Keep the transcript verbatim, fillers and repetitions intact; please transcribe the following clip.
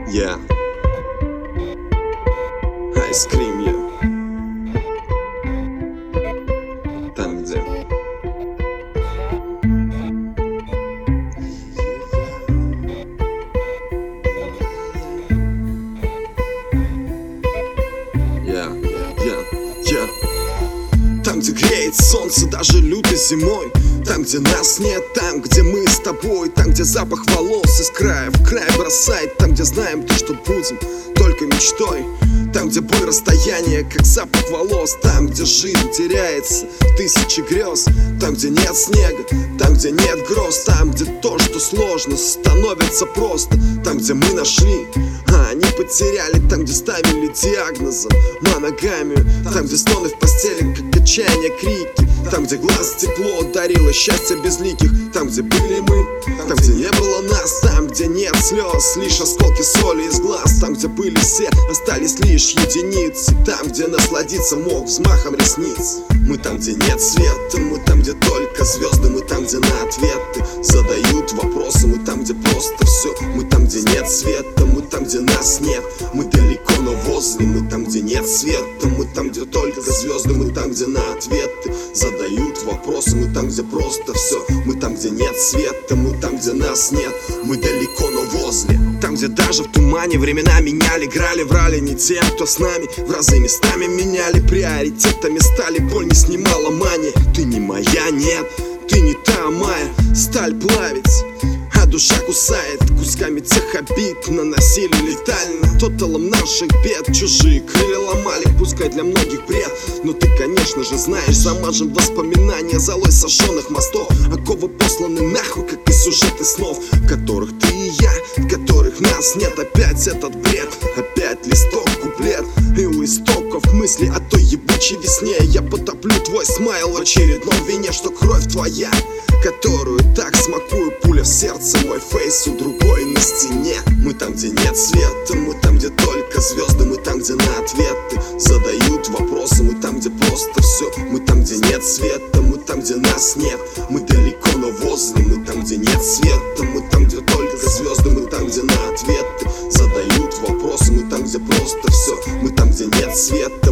Yeah. Ice Cream, yeah. Там, где Yeah, yeah, yeah. Там, где греет солнце даже лютой зимой. Там, где нас нет, там, где мы с тобой. Там, где запах волос из края в край бросает. Там, где знаем то, что будем только мечтой. Там, где боль расстояния, как запах волос. Там, где жизнь теряется в тысячи грез. Там, где нет снега, там, где нет гроз. Там, где то, что сложно, становится просто. Там, где мы нашли, а они потеряли. Там, где ставили диагнозом моногамию. Там, где стоны в постели, как отчаяние, крики. Там, где глаз тепло дарило счастье безликих. Там, где были мы, там, где не было нас. Там, где нет слез, лишь осколки соли из глаз. Там, где были все, остались лишь единицы. Там, где насладиться мог взмахом ресниц. Мы там, где нет света, мы там, где только звезды. Мы там, где на ответы задают вопросы. Мы там, где просто все. Мы там, где нет света, мы там, где нас нет. Мы далеко, но возле. Мы там, где нет света, мы там, где только звезды. Мы там, где на ответы задают вопросы. Мы там, где просто все. Мы там, где нет света, мы там, где нас нет. Мы далеко, но возле. Там, где даже в тумане времена меняли, играли, врали не тем, кто с нами. В разы местами меняли, приоритетами стали. Боль не снимала мания. Ты не моя, нет, ты не та моя. Сталь плавить, а душа кусает. Кусками тех обид наносили летально. Тоталом наших бед чужие крылья ломали. Пускай для многих бред, но ты, конечно же, знаешь. Замажем воспоминания золой сожженных мостов. Оковы посланы нахуй, как и сюжеты снов, в которых ты и я, в которых нас нет. Опять этот бред, опять листок, куплет. И у истоков мысли о той ебучей весне я потоплю твой смайл в очередном вине. Что кровь твоя, которую так смакую, пуля в сердце, мой фейс у другой на стене. Мы там, где нет света, мы там, где только звезды. Мы там, где на ответы задают вопросы. Мы там, где просто все. Мы там, где нет света, мы там, где нас нет. Мы далеко, но возле. Мы там, где нет света, мы там, где только звезды. Мы там, где на ответы задают вопросы. Мы там, где просто все. Мы там, где нет света,